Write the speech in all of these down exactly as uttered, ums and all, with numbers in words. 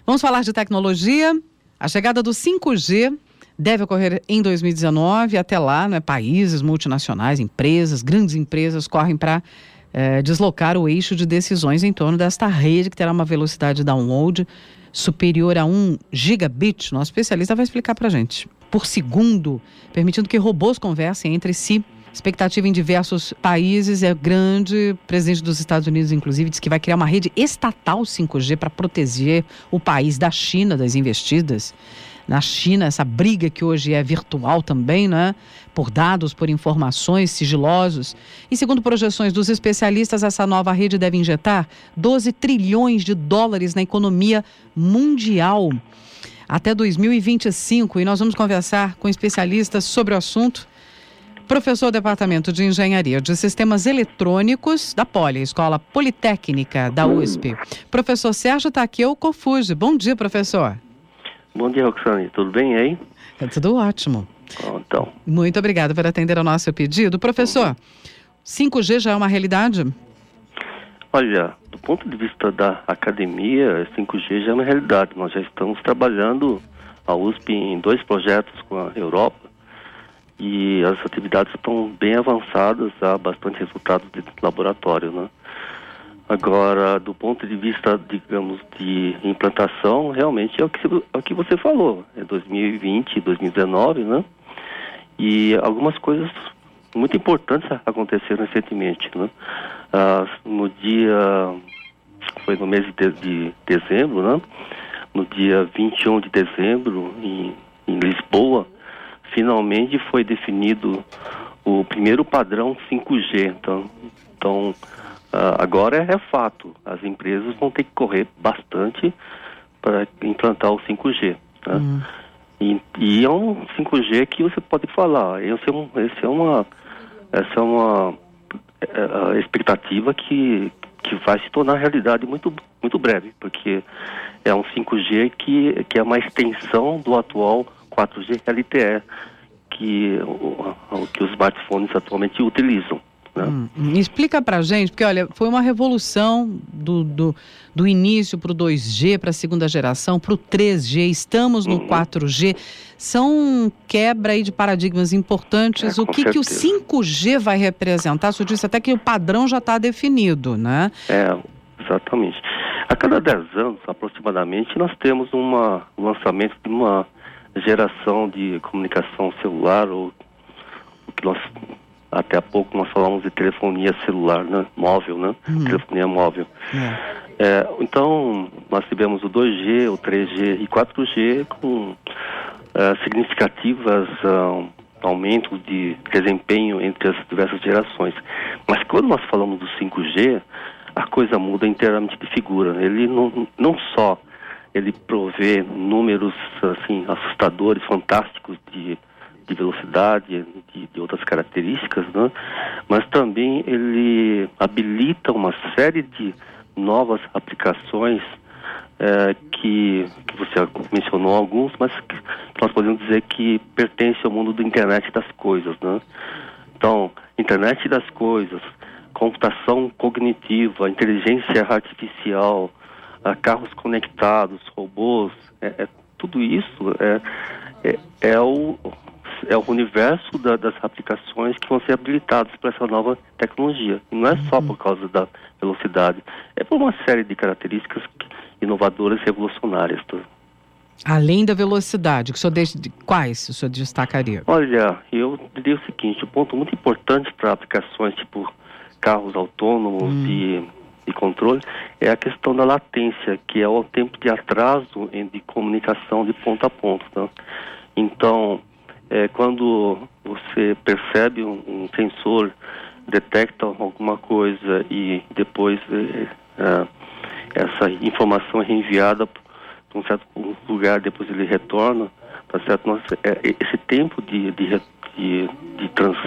Vamos falar de tecnologia. A chegada do cinco G deve ocorrer em dois mil e dezenove. Até lá, né, países multinacionais, empresas, grandes empresas correm para é, deslocar o eixo de decisões em torno desta rede que terá uma velocidade de download superior a um gigabit. Nosso especialista vai explicar para a gente. Por segundo, permitindo que robôs conversem entre si. Expectativa em diversos países é grande. O presidente dos Estados Unidos, inclusive, diz que vai criar uma rede estatal cinco G para proteger o país da China, das investidas. Na China, essa briga que hoje é virtual também, né? Por dados, por informações, sigilosos. E segundo projeções dos especialistas, essa nova rede deve injetar doze trilhões de dólares na economia mundial até dois mil e vinte e cinco. E nós vamos conversar com especialistas sobre o assunto. Professor do Departamento de Engenharia de Sistemas Eletrônicos da Poli, Escola Politécnica da U S P. Professor Sérgio Takeo Kofuji. Bom dia, professor. Bom dia, Roxane. Tudo bem aí? É tudo ótimo. Então. Muito obrigada por atender ao nosso pedido. Professor, cinco G já é uma realidade? Olha, do ponto de vista da academia, cinco G já é uma realidade. Nós já estamos trabalhando a U S P em dois projetos com a Europa. E as atividades estão bem avançadas, há bastante resultados de laboratório, né? Agora, do ponto de vista, digamos, de implantação, realmente é o que, é o que você falou, é dois mil e vinte, dois mil e dezenove, né? E algumas coisas muito importantes aconteceram recentemente, né? Ah, no dia, foi no mês de, de dezembro, né? No dia vinte e um de dezembro, em, em Lisboa, finalmente foi definido o primeiro padrão cinco G. Então, então uh, agora é, é fato. As empresas vão ter que correr bastante para implantar o cinco G. Né? Uhum. E, e é um cinco G que você pode falar. Esse é, um, esse é uma, essa é uma é, a expectativa que, que vai se tornar realidade muito, muito breve, porque é um cinco G que, que é uma extensão do atual quatro G L T E, que, o, o, que os smartphones atualmente utilizam. Né? Hum, explica pra gente, porque olha, foi uma revolução do, do, do início para o dois G, para a segunda geração, para o três G, estamos no uhum. quatro G. São quebra aí de paradigmas importantes. É, o que, que o cinco G vai representar? O senhor disse até que o padrão já está definido, né? É, exatamente. A cada dez anos, aproximadamente, nós temos uma, um lançamento de uma geração de comunicação celular, ou o que nós, até há pouco nós falamos de telefonia celular, né? Móvel, né? Uhum. Telefonia móvel. Uhum. É, então, nós tivemos o dois G, o três G e quatro G com é, significativas uh, aumentos de desempenho entre as diversas gerações. Mas quando nós falamos do cinco G, a coisa muda inteiramente de figura. Ele não, não só ele provê números assim assustadores, fantásticos de, de velocidade, de, de outras características, né? Mas também ele habilita uma série de novas aplicações é, que, que você mencionou alguns, mas que nós podemos dizer que pertence ao mundo da internet das coisas, né? Então, internet das coisas, computação cognitiva, inteligência artificial, a carros conectados, robôs, é, é, tudo isso é, é, é, o, é o universo da, das aplicações que vão ser habilitadas para essa nova tecnologia. E não é só por causa da velocidade, é por uma série de características inovadoras e revolucionárias. Tá? Além da velocidade, que o senhor deixa, quais o senhor destacaria? Olha, eu diria o seguinte, um ponto muito importante para aplicações tipo carros autônomos hum. e de controle, é a questão da latência, que é o tempo de atraso de comunicação de ponta a ponta. Tá? Então, é, quando você percebe um, um sensor, detecta alguma coisa e depois é, é, essa informação é reenviada para um certo lugar, depois ele retorna, tá certo? Nossa, é, esse tempo de, de, de, de trans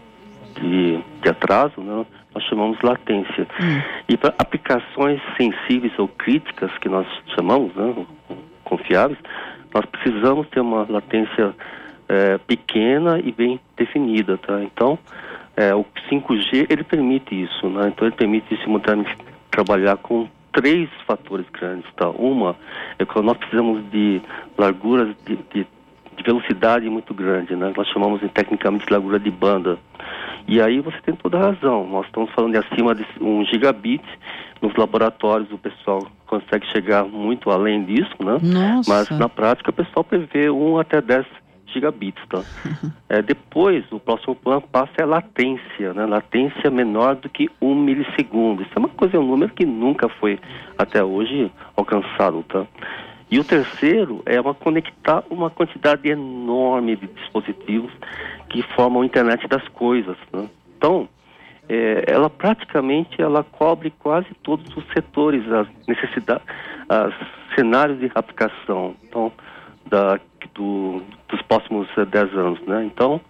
De, de atraso, né, nós chamamos latência. Hum. E para aplicações sensíveis ou críticas, que nós chamamos, né, confiáveis, nós precisamos ter uma latência é, pequena e bem definida. Tá? Então, é, o cinco G, ele permite isso. Né? Então, ele permite simultaneamente trabalhar com três fatores grandes, tá? Uma é que nós precisamos de larguras de, de, de velocidade muito grande, né? Nós chamamos tecnicamente de largura de banda. E aí você tem toda a razão. Nós estamos falando de acima de um gigabit. Nos laboratórios o pessoal consegue chegar muito além disso, né? Nossa. Mas na prática o pessoal prevê um até dez gigabits, tá? Uhum. É, depois, o próximo plano passa é a latência, né? Latência menor do que um milissegundo. Isso é uma coisa, é um número que nunca foi até hoje alcançado, tá? E o terceiro é uma conectar uma quantidade enorme de dispositivos que formam a internet das coisas, né? Então, é, ela praticamente ela cobre quase todos os setores, as necessidades, os cenários de aplicação, então, da, do, dos próximos dez anos, né? Então,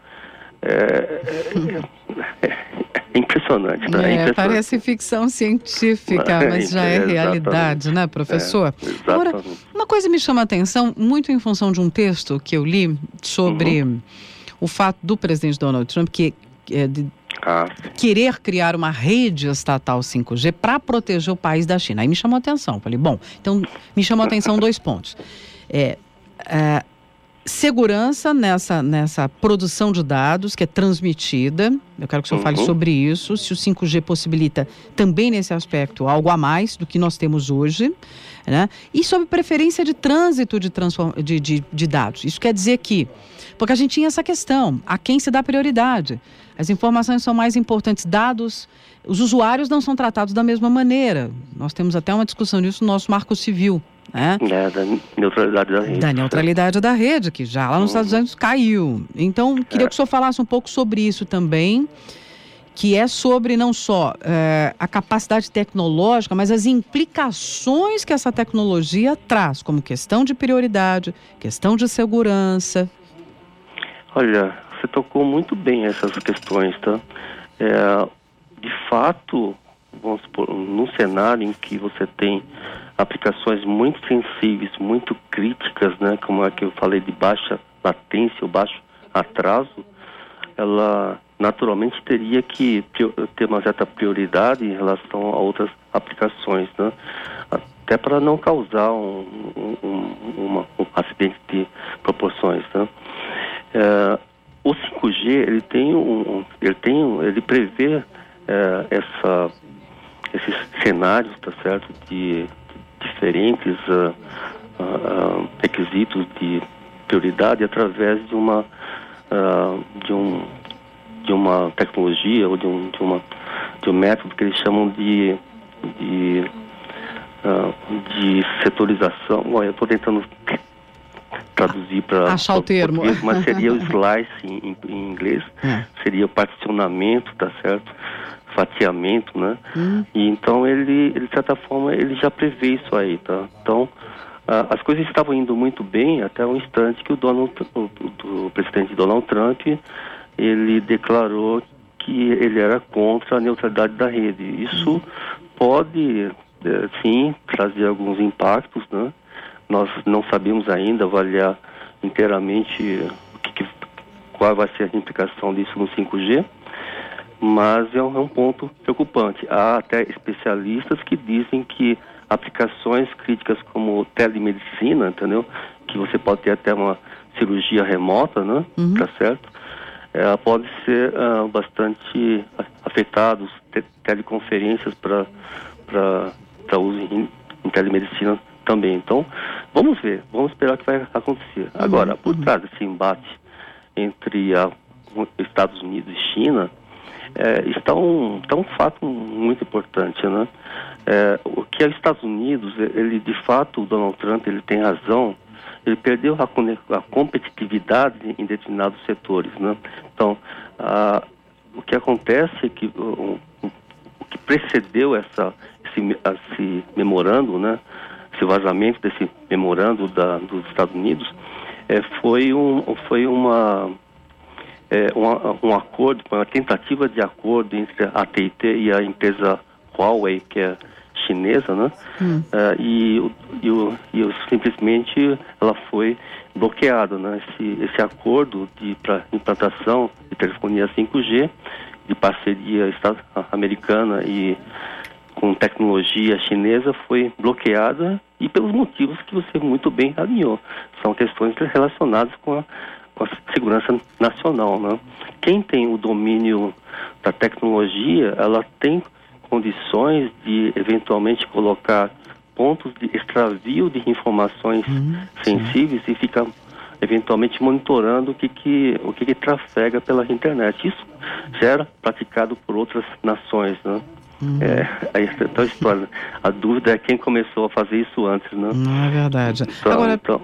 é, é, é impressionante, né? É, é impressionante. Parece ficção científica, mas já é, é realidade, né, professor? É, Agora, uma coisa me chama a atenção, muito em função de um texto que eu li sobre uhum. o fato do presidente Donald Trump que é, de ah. querer criar uma rede estatal cinco G para proteger o país da China. Aí me chamou a atenção. Falei, bom, então me chamou a atenção dois pontos. É, é, segurança nessa, nessa produção de dados que é transmitida. Eu quero que o senhor uhum. fale sobre isso. Se o cinco G possibilita também nesse aspecto algo a mais do que nós temos hoje, né? E sobre preferência de trânsito de, transform... de, de, de dados. Isso quer dizer que, porque a gente tinha essa questão, a quem se dá prioridade. As informações são mais importantes, dados, os usuários não são tratados da mesma maneira. Nós temos até uma discussão disso no nosso Marco Civil. Né? É, da neutralidade da rede. Da neutralidade da rede, que já lá nos uhum. Estados Unidos caiu. Então, queria é. que o senhor falasse um pouco sobre isso também, que é sobre não só é, a capacidade tecnológica, mas as implicações que essa tecnologia traz, como questão de prioridade, questão de segurança. Olha, você tocou muito bem essas questões, tá? É, de fato, vamos supor, num cenário em que você tem aplicações muito sensíveis, muito críticas, né, como a que eu falei de baixa latência ou baixo atraso, ela naturalmente teria que ter uma certa prioridade em relação a outras aplicações, né, até para não causar um, um, uma, um acidente de proporções, né. É, o cinco G ele tem um, ele tem, ele prevê é, essa, esses cenários, tá certo, de diferentes uh, uh, requisitos de prioridade através de uma uh, de um de uma tecnologia ou de um de uma de um método que eles chamam de de, uh, de setorização. Olha, eu estou tentando traduzir para achar o termo, mas seria o slice em, em inglês, é. Seria o particionamento, tá certo? Fatiamento, né? Hum. E então ele, ele, de certa forma, ele já prevê isso aí, tá? Então, ah, as coisas estavam indo muito bem até o instante que o, Donald, o, o presidente Donald Trump, ele declarou que ele era contra a neutralidade da rede. Isso hum. pode, é, sim, trazer alguns impactos, né? Nós não sabemos ainda avaliar inteiramente o que, que, qual vai ser a implicação disso no cinco G, mas é um, é um ponto preocupante. Há até especialistas que dizem que aplicações críticas como telemedicina, entendeu? Que você pode ter até uma cirurgia remota, né? Uhum. Tá certo? É, pode ser uh, bastante afetados, te teleconferências para para uso em, em telemedicina também. Então, vamos ver, vamos esperar o que vai acontecer. Uhum. Agora, por trás desse embate entre a, Estados Unidos e China, É, está, um, está um fato muito importante, né? É, o que é os Estados Unidos, ele de fato, o Donald Trump, ele tem razão, ele perdeu a, a competitividade em determinados setores, né? Então, a, o que acontece é que o, o, o que precedeu essa, esse, esse memorando, né? Esse vazamento desse memorando da, dos Estados Unidos, é, foi, um, foi uma... É, um, um acordo, uma tentativa de acordo entre a A T e T e a empresa Huawei, que é chinesa, né? Hum. Uh, e, e, o, e o, simplesmente ela foi bloqueada, né? Esse, esse acordo para implantação de telefonia cinco G, de parceria americana e com tecnologia chinesa foi bloqueada, e pelos motivos que você muito bem alinhou. São questões relacionadas com a, com a segurança nacional, né? Quem tem o domínio da tecnologia, ela tem condições de eventualmente colocar pontos de extravio de informações hum, sensíveis sim. e ficar eventualmente monitorando o que que, o que que trafega pela internet. Isso já era praticado por outras nações, né? Hum. É, aí é tal história. A dúvida é quem começou a fazer isso antes, né? Não é verdade. Então, Agora, então,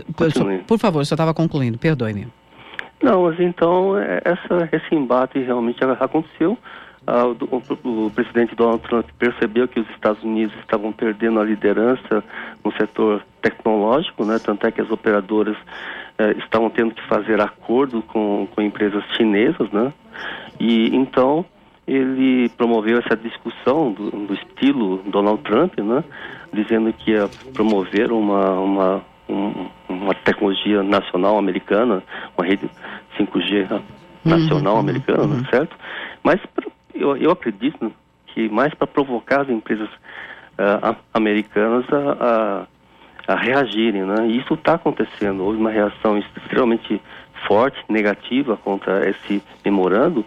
por favor, você estava concluindo, perdoe-me. Não, mas então, essa, esse embate realmente aconteceu. Ah, o, o, o presidente Donald Trump percebeu que os Estados Unidos estavam perdendo a liderança no setor tecnológico, né? Tanto é que as operadoras eh, estavam tendo que fazer acordo com, com empresas chinesas, né? E então ele promoveu essa discussão do, do estilo Donald Trump, né? Dizendo que ia promover uma, uma, um, uma tecnologia nacional americana, uma rede cinco G nacional uhum, americana, uhum. certo? Mas eu, eu acredito que mais para provocar as empresas uh, americanas a, a, a reagirem, né? E isso está acontecendo. Houve uma reação extremamente forte, negativa contra esse memorando.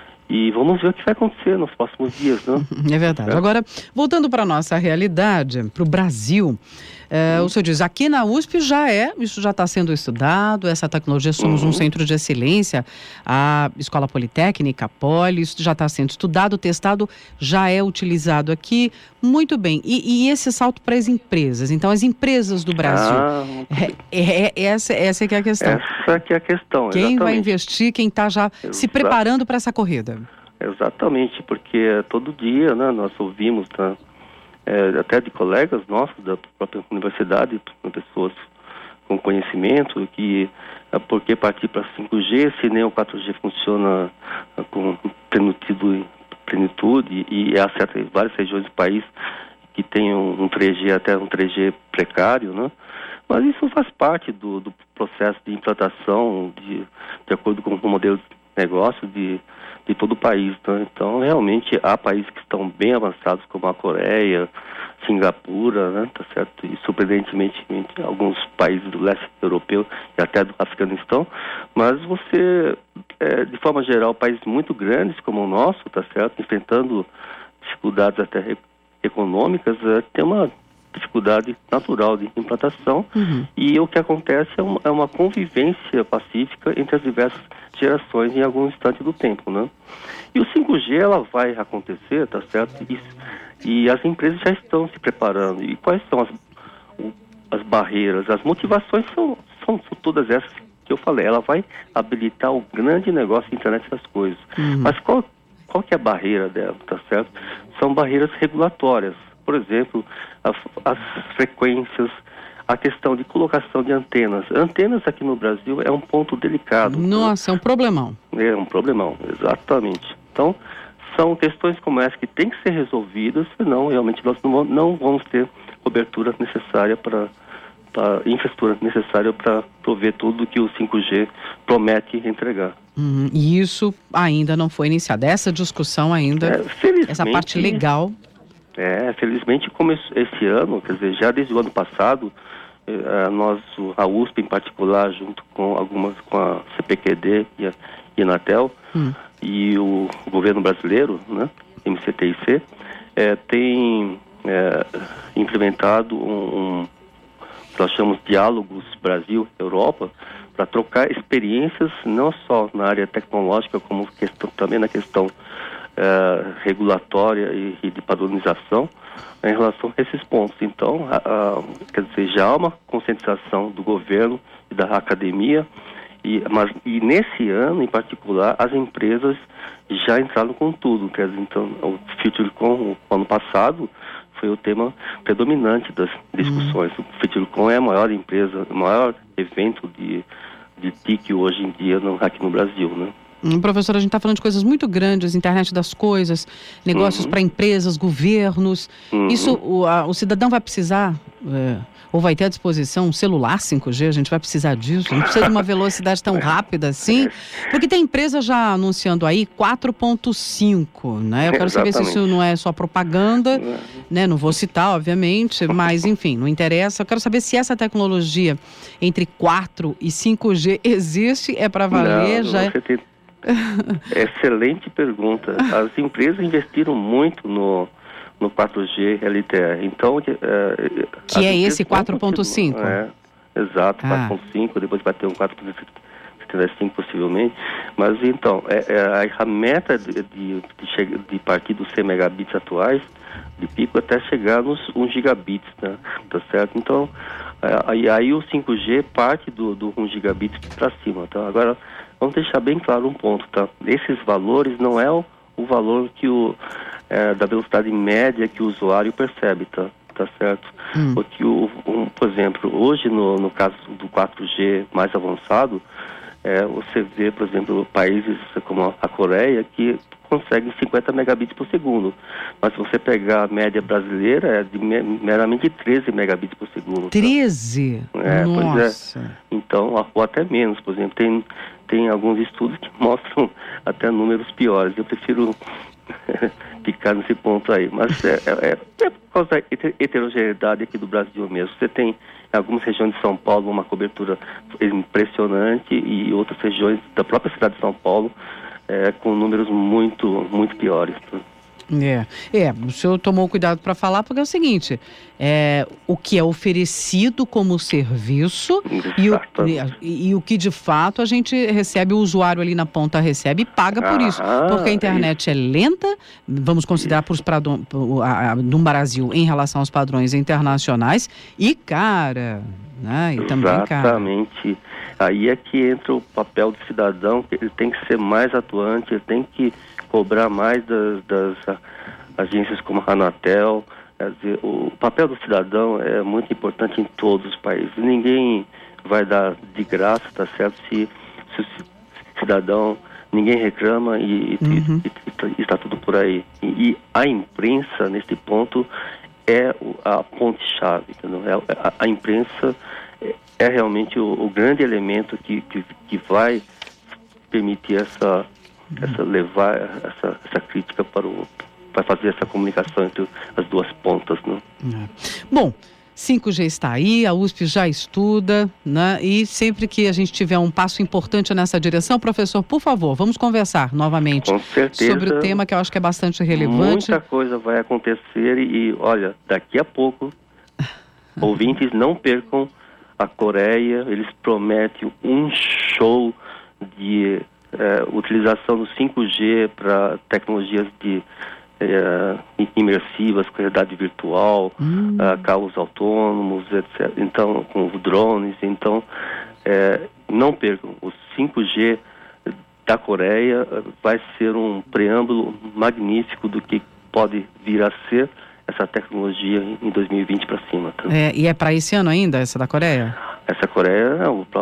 E vamos ver o que vai acontecer nos próximos dias, né? É verdade. É. Agora, voltando para a nossa realidade, para o Brasil, é, uhum. o senhor diz, aqui na U S P já é, isso já está sendo estudado, essa tecnologia, somos uhum. um centro de excelência, a Escola Politécnica, a Poli, isso já está sendo estudado, testado, já é utilizado aqui, muito bem. E, e esse salto para as empresas, então as empresas do Brasil, ah, é, é, essa, essa que é a questão. Essa que é a questão, Quem exatamente. vai investir, quem está já Exato. se preparando para essa corrida? Exatamente, porque todo dia, né, nós ouvimos, tá, é, até de colegas nossos da própria universidade, pessoas com conhecimento, que é, por que partir para cinco G se nem o quatro G funciona é, com plenitude, plenitude e há certas, várias regiões do país que tem um, um três G, até um três G precário, né? Mas isso faz parte do, do processo de implantação de, de acordo com o modelo de negócio de de todo o país, né? Então, realmente, há países que estão bem avançados, como a Coreia, Singapura, né? Tá certo? E, surpreendentemente, alguns países do leste europeu e até do Afeganistão. Mas você, é, de forma geral, países muito grandes como o nosso, tá certo? Enfrentando dificuldades até econômicas, é, tem uma dificuldade natural de implantação uhum. e o que acontece é uma, é uma convivência pacífica entre as diversas gerações em algum instante do tempo, né? E o cinco G, ela vai acontecer, tá certo? E, e as empresas já estão se preparando. E quais são as, as barreiras? As motivações são, são todas essas que eu falei. Ela vai habilitar o grande negócio da internet das coisas. Uhum. Mas qual, qual que é a barreira dela, tá certo? São barreiras regulatórias. Por exemplo, as, as frequências, a questão de colocação de antenas. Antenas aqui no Brasil é um ponto delicado. Nossa, né? É um problemão. É um problemão, exatamente. Então, são questões como essa que têm que ser resolvidas, senão realmente nós não, não vamos ter cobertura necessária para, para infraestrutura necessária para prover tudo que o cinco G promete entregar. Hum, e isso ainda não foi iniciado. Essa discussão ainda, é, essa parte legal... É, felizmente começou esse ano, quer dizer, já desde o ano passado, eh, nós, a U S P em particular, junto com algumas, com a C P Q D e a Inatel, hum. e o, o governo brasileiro, né, M C T I C, eh, tem eh, implementado um, um, que nós chamamos de Diálogos Brasil-Europa, para trocar experiências não só na área tecnológica, como questão, também na questão Uh, regulatória e, e de padronização em relação a esses pontos. Então, a, a, quer dizer, já há uma conscientização do governo e da academia, e, mas, e nesse ano, em particular, as empresas já entraram com tudo. Quer dizer, então, o FutureCon, o ano passado, foi o tema predominante das discussões. Uhum. O FutureCon é a maior empresa, o maior evento de, de T I C hoje em dia no, aqui no Brasil, né? Hum, professor, a gente está falando de coisas muito grandes, internet das coisas, negócios uhum. para empresas, governos. Uhum. Isso, o, a, o cidadão vai precisar, é, ou vai ter à disposição um celular cinco G, a gente vai precisar disso, não precisa de uma velocidade tão rápida assim, porque tem empresa já anunciando aí quatro ponto cinco, né? Eu quero Exatamente. saber se isso não é só propaganda, né? Não vou citar, obviamente, mas enfim, não interessa. Eu quero saber se essa tecnologia entre quatro e cinco G existe, é para valer, não, já você tem... Excelente pergunta. As empresas investiram muito no, no quatro G L T E. Então, é, que é esse quatro ponto cinco? É, exato, ah. quatro ponto cinco, depois vai ter um quatro ponto setenta e cinco possivelmente. Mas então, é, é, a meta de, de, de, de partir dos cem megabits atuais de pico até chegar nos um gigabits, né? Tá certo? Então, aí, aí o cinco G parte do, do um gigabit para cima. Então, agora, vamos deixar bem claro um ponto, tá? Esses valores não é o, o valor que o, é, da velocidade média que o usuário percebe, tá? Tá certo? Hum. Porque, o, um, por exemplo, hoje no, no caso do quatro G mais avançado, é, você vê, por exemplo, países como a Coreia que conseguem cinquenta megabits por segundo. Mas se você pegar a média brasileira, é de meramente treze megabits por segundo. treze? Tá? É, Nossa! Pois é. Então, ou até menos, por exemplo, tem, tem alguns estudos que mostram até números piores. Eu prefiro ficar nesse ponto aí. Mas é, é, é por causa da heterogeneidade aqui do Brasil mesmo. Você tem em algumas regiões de São Paulo uma cobertura impressionante e outras regiões da própria cidade de São Paulo é, com números muito, muito piores. É, é, o senhor tomou cuidado para falar, porque é o seguinte, é, o que é oferecido como serviço e o, e, e o que de fato a gente recebe, o usuário ali na ponta recebe e paga por ah, isso, porque a internet isso. é lenta, vamos considerar para os padrões no Brasil em relação aos padrões internacionais e cara, né? E também cara. Exatamente, aí é que entra o papel do cidadão, que ele tem que ser mais atuante, ele tem que cobrar mais das, das agências como a Anatel. Quer dizer, o papel do cidadão é muito importante em todos os países. Ninguém vai dar de graça, tá certo? Se, se o cidadão, ninguém reclama e uhum. está tudo por aí. E, e a imprensa, nesse ponto, é a ponte-chave, entendeu? É, a, a imprensa é, é realmente o, o grande elemento que, que, que vai permitir essa essa levar essa, essa crítica para o para fazer essa comunicação entre as duas pontas, né? É. Bom, cinco G está aí, a U S P já estuda, né? E sempre que a gente tiver um passo importante nessa direção, professor, por favor, vamos conversar novamente Com certeza, sobre o tema que eu acho que é bastante relevante. Muita coisa vai acontecer e, e olha, daqui a pouco, ouvintes, não percam a Coreia, eles prometem um show de É, utilização do cinco G para tecnologias de é, imersivas, com realidade virtual, hum. uh, carros autônomos, etcétera. Então, com drones. Então, é, não percam, o cinco G da Coreia vai ser um preâmbulo magnífico do que pode vir a ser essa tecnologia em dois mil e vinte para cima. Tá? É, e é para esse ano ainda, essa da Coreia? Essa Coreia,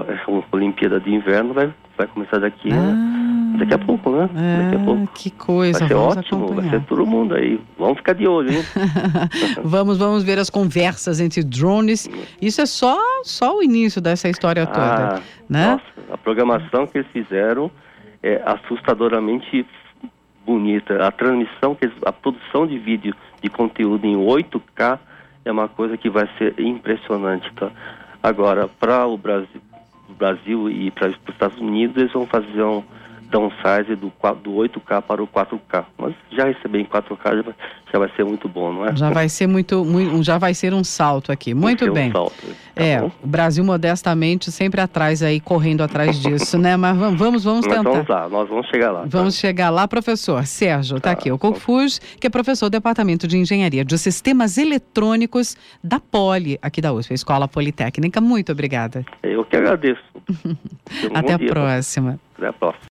a Olimpíada de Inverno vai, vai começar daqui, ah, daqui a pouco, né? É, daqui a pouco. Que coisa, vai ser vamos ótimo, acompanhar. Vai ser todo mundo aí. Vamos ficar de olho, hein? vamos, vamos ver as conversas entre drones. Isso é só, só o início dessa história toda, ah, né? Nossa, a programação que eles fizeram é assustadoramente bonita. A transmissão, que eles, a produção de vídeo, de conteúdo em oito K é uma coisa que vai ser impressionante, tá? Agora, para o Brasil, Brasil e para os Estados Unidos, eles vão fazer um downsize do, do oito K para o quatro K. Mas já receber em quatro K já vai, já vai ser muito bom, não é? Já vai ser muito, muito já vai ser um salto aqui. Muito bem. Um salto, tá é, bom? O Brasil modestamente sempre atrás aí, correndo atrás disso, né? Mas vamos, vamos, vamos tentar. Mas vamos lá, nós vamos chegar lá. Vamos tá? chegar lá, professor. Sérgio, tá, tá aqui, o Confus, que é professor do Departamento de Engenharia de Sistemas Eletrônicos da Poli, aqui da U S P, a Escola Politécnica. Muito obrigada. Eu que agradeço. Até a próxima. Até a próxima.